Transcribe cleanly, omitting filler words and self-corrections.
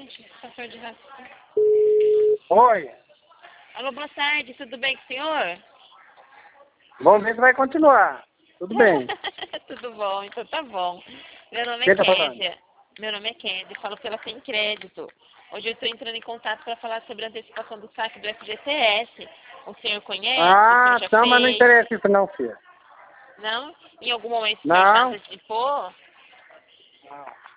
tarde, pastor de raça. Oi. Alô, boa tarde, tudo bem com o senhor? Vamos ver se vai continuar. Tudo bem. Tudo bom, então tá bom. Meu nome é Quem tá falando? Kézia. Meu nome é Kézia, falo pela Sem Crédito. Hoje eu estou entrando em contato para falar sobre a antecipação do saque do FGTS. O senhor conhece? Ah, O senhor já tá, mas não fez? interessa isso não, filha. Não? Em algum momento o senhor já Não. antecipou?